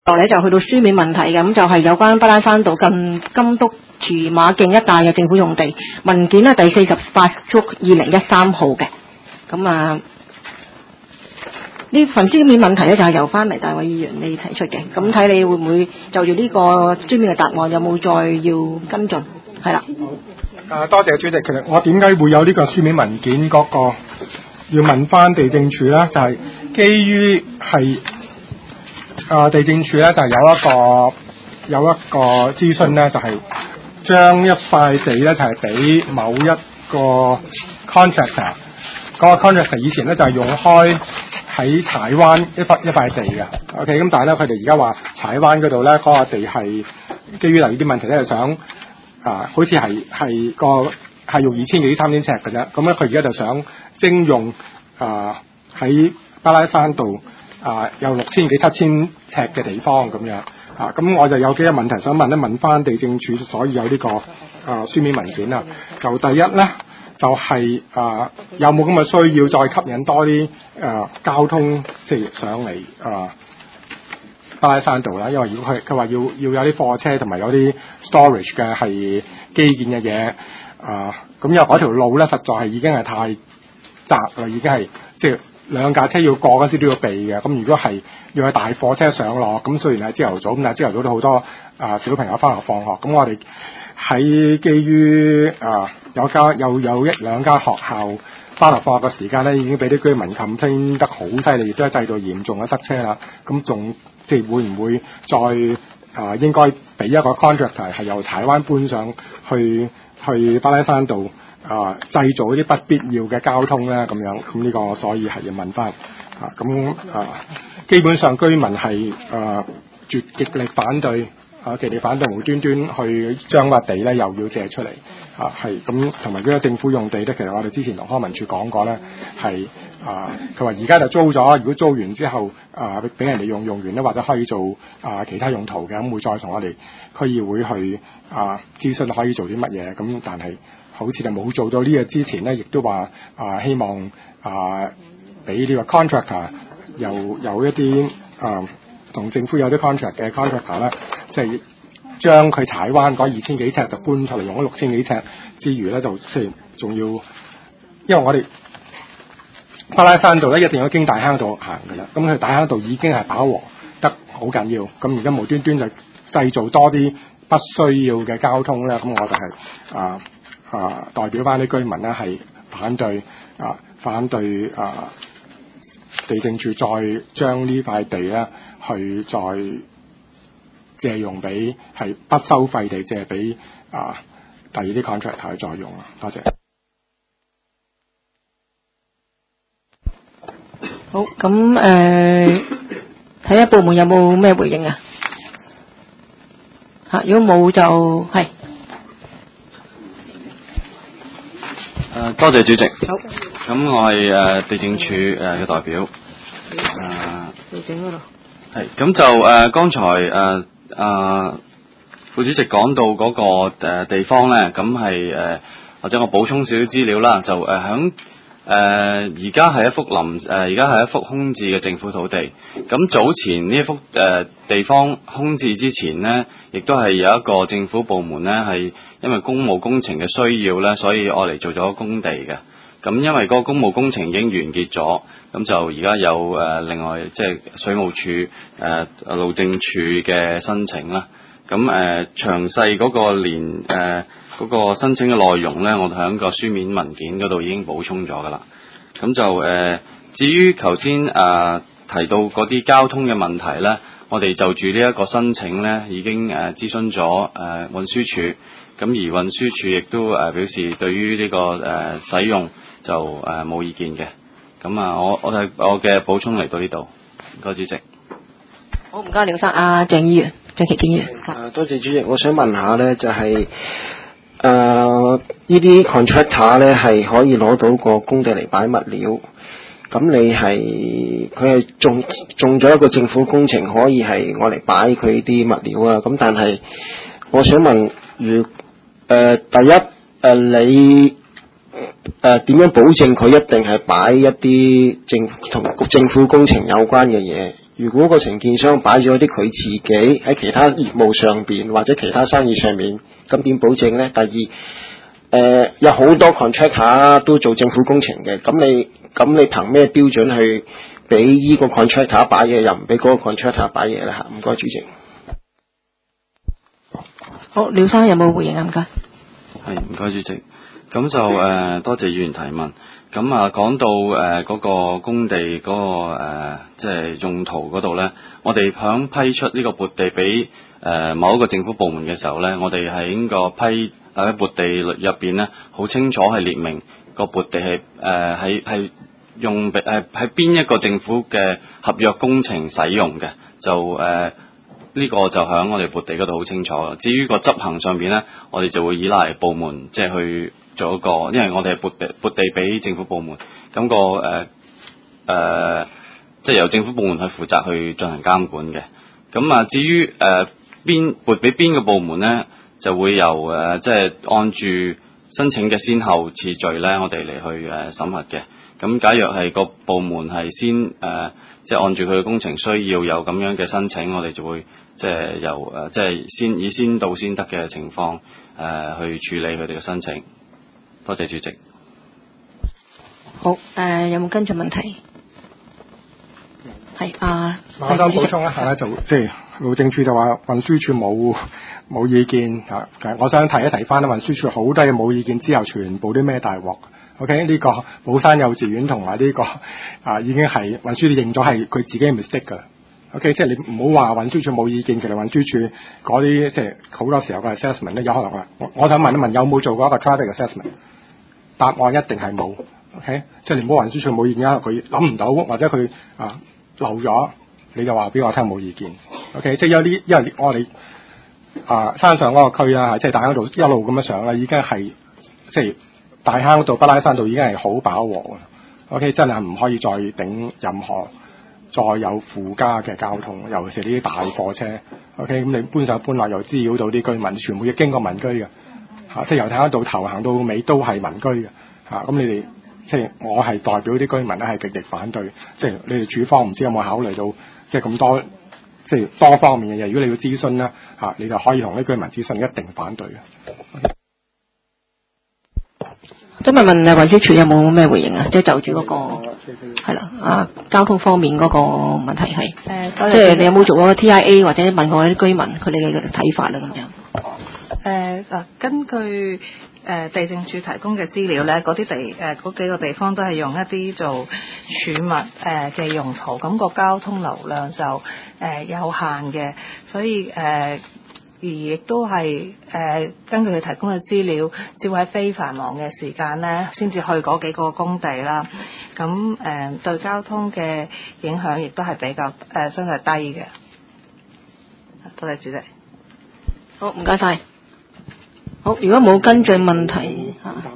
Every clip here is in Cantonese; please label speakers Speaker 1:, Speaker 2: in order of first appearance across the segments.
Speaker 1: 落嚟就去到書面問題嘅，咁就係有關巴拉山道近金督駐馬徑一帶嘅政府用地文件咧，第48/2013號嘅。咁呢份書面問題咧就係由翻嚟大衛議員你提出嘅，咁睇你會唔會就住呢個書面嘅答案有冇再要跟進？係啦。
Speaker 2: 多謝主席。其實我點解會有呢個書面文件嗰個要問翻地政署咧，就係、是、基於係地政署咧就係有一個諮詢咧，就係、是、將一塊地咧就係、是、俾某一個 contractor， 嗰個 contractor 以前咧就係、是、用開喺柴灣一塊地嘅 ，OK， 咁但係咧佢哋而家話柴灣嗰度咧嗰個地係基於呢啲問題咧，就想好似係用2000幾3000尺嘅啫，咁咧佢而家就想徵用喺巴拉山道有6000幾7000尺嘅地方咁樣咁我就有幾個問題想問翻地政署，所以有呢個書面文件啊。就第一咧就係有冇咁嘅需要再吸引多啲交通即係上嚟巴拉山道啦，因為如果佢話要有啲貨車同埋有啲 storage 嘅係基建嘅嘢咁因為嗰條路咧實在係已經係太窄啦，已經係即係兩架車要過嗰時都要避嘅。咁如果係要有大貨車上落，咁雖然係朝頭早，咁但係朝頭早都好多小朋友翻學放學，咁我哋喺基於有一兩間學校翻學放學嘅時間咧，已經俾啲居民complain得好犀利，亦都係製造嚴重嘅塞車啦。咁仲即係會唔會再應該俾一個 contractor 係由柴灣搬上去巴拉山道製造一啲不必要嘅交通咧？咁樣咁呢個所以係要問翻基本上居民係極力反對極力反對無端端去將個地咧又要借出嚟係咁，同埋嗰個政府用地咧，其實我哋之前同康文署講過咧，係佢話而家就租咗，如果租完之後俾人哋用完咧，或者可以做其他用途嘅，咁會再同我哋區議會去諮詢可以做啲乜嘢，咁但係好似就冇做到呢個之前咧，亦都話希望俾呢個 contractor 有一啲同政府有啲 contract 嘅 contractor 咧，即係將佢柴灣嗰2000幾尺就搬出嚟用咗6000幾尺之餘咧，就即係仲要，因為我哋巴拉山道咧一定要經大坑道行㗎啦，咁佢大坑道已經係飽和得好緊要，咁而家無端端就製造多啲不需要嘅交通咧，咁我就係代表翻啲居民咧係反對地政署再將呢塊地咧去再借用俾係不收費地借俾第二啲 contractor 去再用啊！多謝。
Speaker 1: 好，咁睇下部門有冇咩回應啊？如果冇就係。
Speaker 3: 多謝主席。
Speaker 1: 好。
Speaker 3: 咁我係地政署嘅代表。
Speaker 1: 地政嗰度。
Speaker 3: 係，咁就剛才副主席講到嗰個地方咧，咁係或者我補充少少資料啦，就響而家係一幅空置嘅政府土地。咁早前呢一幅地方空置之前呢，亦都係有一個政府部門呢，係因為公務工程嘅需要呢，所以我嚟做咗工地嘅。咁因為嗰個公務工程已經完結咗，咁就而家有另外即係水務署路政署嘅申請啦。咁詳細嗰個嗰個申請嘅內容呢，我哋喺個書面文件嗰度已經補充咗噶啦。咁就至於頭先提到嗰啲交通嘅問題呢，我哋就住呢一個申請呢已經諮詢咗運輸署，咁而運輸署亦都表示對於呢個使用就冇意見嘅。咁我嘅補充嚟到呢度，唔該主席。
Speaker 1: 好，唔該廖生，鄭議員，鄭其健議員。
Speaker 4: 多謝主席，我想問下呢，就係呢啲 contractor 呢係可以攞到個工地嚟擺物料，咁佢係中咗一個政府工程，可以係我嚟擺佢啲物料啊。咁但係我想問，第一你點樣保證佢一定係擺一啲同政府工程有關嘅嘢？ 如果個承建商擺咗啲佢自己喺其他業務上邊或者其他生意上面，咁點保證呢？第二，有好多 contractor 都做政府工程嘅，咁你憑咩標準去俾依個 contractor 擺嘢，又唔俾嗰個 contractor 擺嘢咧？嚇，唔該主席。
Speaker 1: 好，廖生有冇回應啊？唔該。
Speaker 3: 係，唔該主席。咁就多謝議員提問。咁啊，講到嗰個工地嗰個即係用途嗰度咧，我哋響批出呢個撥地俾某一個政府部門嘅時候咧，我哋喺個批撥地律入邊咧，好清楚係列明個撥地係係用喺邊一個政府嘅合約工程使用嘅，就呢個就響我哋撥地嗰度好清楚。至於個執行上邊咧，我哋就會依賴部門即係去做一個，因為我哋係撥地俾政府部門，咁即係由政府部門去負責去進行監管嘅。咁啊，至於撥俾邊個部門咧，就會由即係按住申請嘅先後次序咧，我哋嚟去審核嘅。咁假若係個部門係先即係按住佢嘅工程需要有咁樣嘅申請，我哋就會即係由即係以先到先得嘅情況去處理佢哋嘅申請。多謝主席。
Speaker 1: 好，有冇跟進問題？係
Speaker 2: 我想補充一下咧，就即係路政署就話運輸署冇意見嚇，我想提一提翻啦，運輸署好多嘢冇意見之後，全部啲咩大鑊 ？OK， 呢個寶山幼稚園同埋呢個已經係運輸署認咗係佢自己嘅 mistake 㗎。OK， 即係你唔好話運輸署冇意見，其實運輸署嗰啲即係好多時候嘅 assessment 咧，有可能話我想問一問有冇做過一個 traffic assessment？ 答案一定係冇。OK， 即係你唔好運輸署冇意見，佢諗唔到或者佢漏咗，你就話俾我聽冇意見。OK， 即係有啲因為我哋山上嗰個區啊，即係大坑道一路咁樣上啦，已經係即係大坑道、北拉山道已經係好飽和啊。OK， 真係唔可以再頂任何再有附加嘅交通，尤其是呢啲大貨車。OK， 咁你搬上搬落又滋擾到啲居民，全部要經過民居嘅即係由大坑道頭行到尾都係民居嘅咁你哋即係我係代表啲居民咧係極力反對，即係你哋署方唔知有冇考慮到即係咁多即係多方面嘅嘢。如果你要諮詢咧你就可以同啲居民諮詢，一定反對嘅。
Speaker 1: 想問運輸署有冇咩回應啊？即係就住嗰個係啦交通方面嗰個問題係即係你有冇做過 TIA 或者問過啲居民佢哋嘅睇法啦咁樣？
Speaker 5: 根據地政處提供嘅資料咧，嗰啲嗰幾個地方都係用一啲做儲物嘅用途，咁個交通流量就有限嘅，所以而亦都係根據佢提供嘅資料，只會喺非繁忙嘅時間咧，先至去嗰幾個工地啦。咁對交通嘅影響亦都係比較相對低嘅。多謝主席。
Speaker 1: 好，唔該晒。好，如果冇跟進問題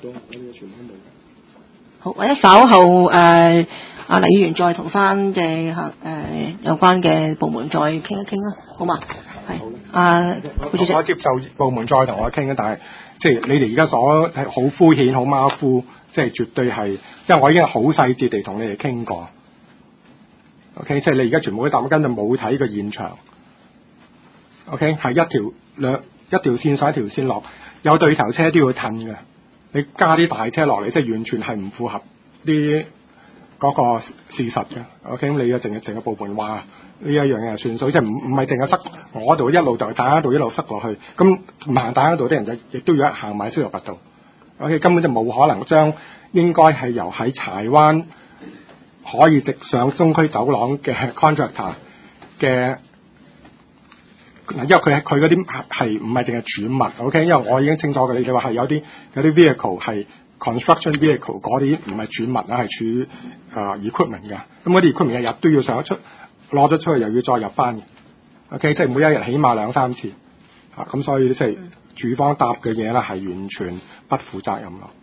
Speaker 1: 好，或者稍後黎議員再同翻嘅有關嘅部門再傾一傾啦，好嘛？係副主席，
Speaker 2: 我接受部門再同我傾，但係即係你哋而家所係好敷衍、好馬虎，即係絕對係，因為我已經好細節地同你哋傾過。OK， 即係你而家全部啲答案根本冇睇個現場。OK， 係一條線上一條線落。有對頭車都要褪嘅，你加啲大車落嚟，即係完全係唔符合啲嗰個事實嘅。OK， 你嘅成個部門話呢一樣嘢係算數，即係唔係淨係塞我度一路就大坑道一路塞落去，咁唔行大坑道啲人就亦都要行埋消防拔道。OK， 根本就冇可能將應該係由喺柴灣可以直上中區走廊嘅 contractor 嘅。因為佢嗰啲係唔係淨係儲物 ，OK？ 因為我已經清楚嘅，你哋話係有啲 vehicle 係 construction vehicle 嗰啲唔係儲物啦，係儲equipment 嘅。咁嗰啲 equipment 日日都要上得出，攞咗出去又要再入翻嘅。OK， 即係每一日起碼2-3次。咁所以即係署方答嘅嘢咧係完全不負責任咯。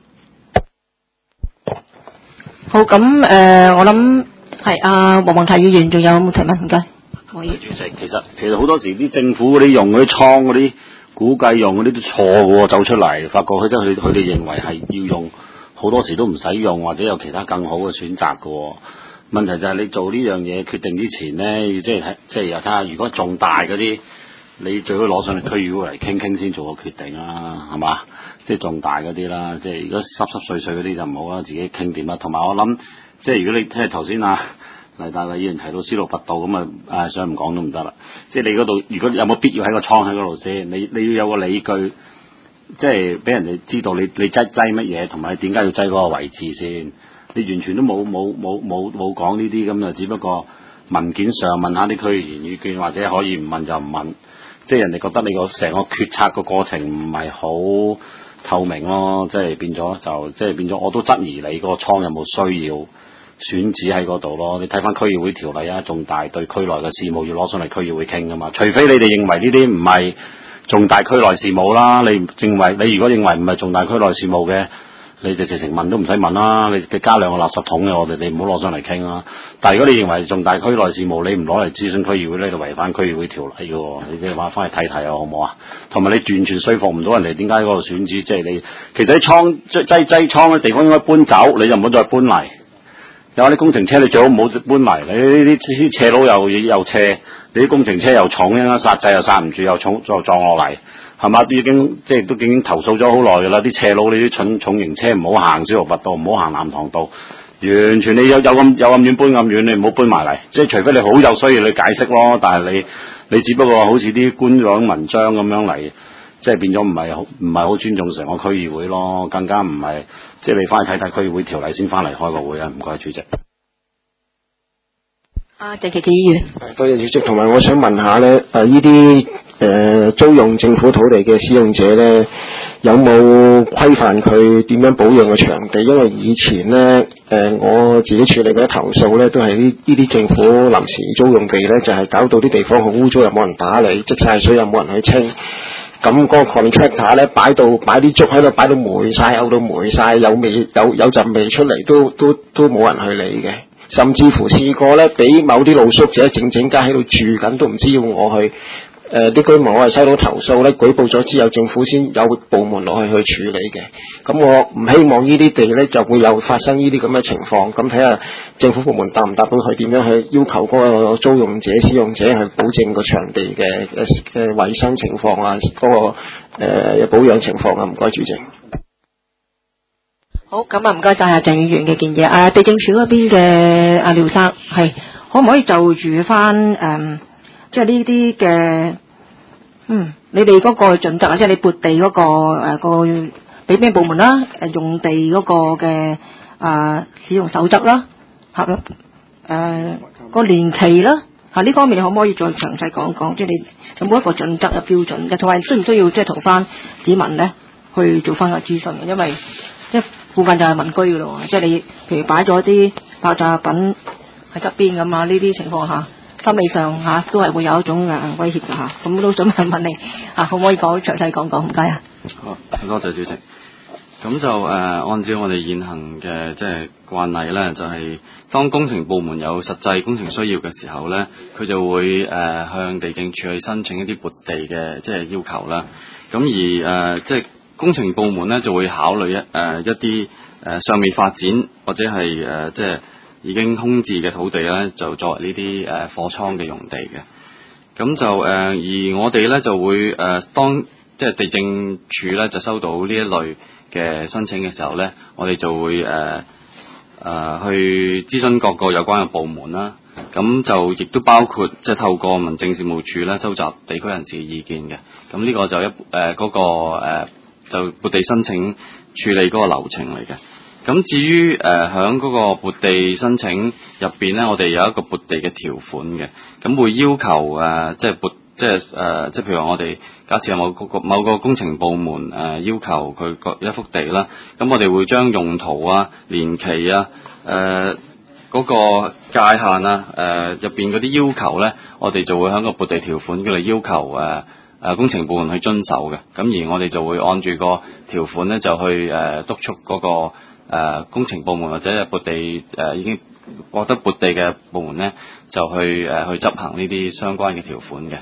Speaker 1: 好，咁我諗係黃宏泰議員仲有冇提問？唔該。
Speaker 6: 主席，其實好多時啲政府嗰啲用嗰啲倉嗰啲估計用嗰啲都錯喎，走出嚟發覺佢哋認為係要用，好多時都唔使用，或者有其他更好嘅選擇嘅喎。 問題就係你做呢樣嘢決定之前咧，即係又睇下，如果重大嗰啲，你最好攞上嚟區議會嚟傾傾先做個決定啦，係嘛？即係重大嗰啲啦，即係如果濕碎嗰啲就唔好啦，自己傾掂啦。同埋我諗，即係如果你聽頭先黎大偉議員提到司徒拔道咁啊，想唔講都唔得啦。即係你嗰度，如果有冇必要喺個倉喺嗰度先？你要有個理據，即係俾人哋知道你擠乜嘢，同埋點解要擠嗰個位置先。你完全都冇講呢啲咁啊，只不過文件上問下啲區議員意見，或者可以唔問就唔問。即係人哋覺得你個成個決策個過程唔係好透明咯，即係變咗我都質疑你個倉有冇需要選址喺嗰度咯。你睇翻區議會條例啊，重大對區內嘅事務要攞上嚟區議會傾噶嘛。除非你哋認為呢啲唔係重大區內事務啦，你如果認為唔係重大區內事務嘅，你就直情問都唔使問啦，你加2個垃圾桶嘅，你唔好攞上嚟傾啦。但係如果你認為重大區內事務，你唔攞嚟諮詢區議會咧，就違反區議會條例嘅喎。你即係話翻去睇睇啊，好唔好啊？同埋你完全說服唔到人哋點解嗰度選址，即係你其實啲擠倉嘅地方應該搬走，你就唔好再搬嚟。有啲工程車你最好唔好搬嚟，你呢啲斜路又斜，你啲工程車又重，一陣剎掣又剎唔住，又重再撞落嚟。係嘛？都已經投訴咗好耐㗎啦！啲斜路你啲重型車唔好行司徒拔道，唔好行南塘道，完全你有咁遠搬咁遠，你唔好搬埋嚟。即係除非你好有需要你解釋咯，但係你只不過好似啲官樣文章咁樣嚟，即係變咗唔係好尊重成個區議會咯，更加唔係即係你翻去睇睇區議會條例先翻嚟開個會啊！唔該，主席。
Speaker 1: 鄭琪琪議員，
Speaker 4: 多謝主席，同埋我想問下咧，呢啲租用政府土地嘅使用者咧，有冇規範佢點樣保養個場地？因為以前咧，我自己處理嘅投訴咧，都係呢啲政府臨時租用地咧，就係搞到啲地方好污糟，又冇人打理，積晒水又冇人去清。咁嗰個 contractor 咧擺啲竹喺度，擺到霉晒，嘔到霉晒，有陣味出嚟，都冇人去理嘅。甚至乎試過咧，俾某啲露宿者靜靜間喺度住緊，都唔知要我去。啲居民我係收到投訴咧，舉報咗之後，政府先有部門落去處理嘅。咁我唔希望呢啲地咧就會有發生呢啲咁嘅情況。咁睇下政府部門答唔答到佢點樣去要求嗰個租用者、使用者去保證個場地嘅衛生情況啊，嗰個保養情況啊。唔該，主席。
Speaker 1: 好，咁啊，唔該晒鄭議員嘅建議。地政署嗰邊嘅廖生係可唔可以就住翻即係呢啲嘅你哋嗰個準則啊，即係你撥地嗰個俾咩部門啦？用地嗰個嘅使用守則啦，個年期啦，呢方面你可唔可以再詳細講講？即係你有冇一個準則嘅標準嘅，同埋需唔需要即係同翻市民咧去做翻個諮詢？因為即係附近就係民居噶咯，即係你譬如擺咗啲爆炸品喺側邊咁啊，呢啲情況下，心理上都係會有一種威脅㗎。咁都想問你可唔可以詳細講講？唔該啊。
Speaker 3: 好，多謝主席。咁就按照我哋現行嘅即係慣例咧，就係當工程部門有實際工程需要嘅時候咧，佢就會向地政署去申請一啲撥地嘅即係要求啦。咁而即係工程部門咧就會考慮一啲尚未發展或者係即係已經空置嘅土地咧，就作為呢啲貨倉嘅用地嘅。咁就而我哋咧就會當即係地政署咧就收到呢一類嘅申請嘅時候咧，我哋就會去諮詢各個有關嘅部門啦。咁就亦都包括即係透過民政事務處咧收集地區人士嘅意見嘅。咁呢個就就撥地申請處理嗰個流程嚟嘅。咁至於響嗰個撥地申請入邊咧，我哋有一個撥地嘅條款嘅。咁會要求即係譬如話我哋假設有某個工程部門要求佢一幅地啦，咁我哋會將用途啊、年期啊、嗰個界限啊、入邊嗰啲要求咧，我哋就會喺個撥地條款嗰度要求工程部門去遵守嘅。咁而我哋就會按住個條款咧，就去督促嗰個工程部門或者係撥地已經獲得撥地嘅部門咧，就去執行呢啲相關嘅條款嘅。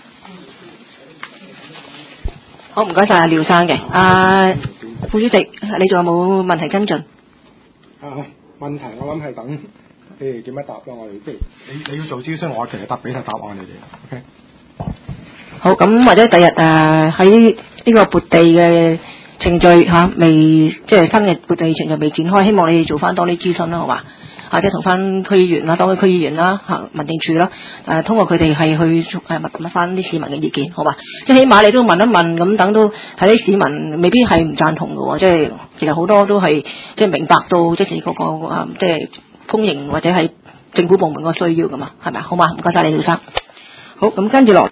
Speaker 1: 好，唔該晒廖生嘅。副主席，你仲有冇問題跟進？
Speaker 2: 問題我諗係等你哋點樣答咯？我哋即係你要做諮詢，我其實俾晒答案你哋。OK。
Speaker 1: 好，咁或者第日喺呢個撥地嘅程序未即係新嘅撥地程序未展開，希望你哋做翻多啲諮詢啦，好嘛？即係同翻區議員啦，當區議員啦，民政處啦，通過佢哋係去問翻啲市民嘅意見，好嘛？即係起碼你都問一問，咁等都睇啲市民未必係唔贊同嘅喎，即係其實好多都係即係明白到即係嗰個即係公營或者係政府部門個需要噶嘛，係咪？好嘛？唔該晒你，廖生。好，咁跟住落。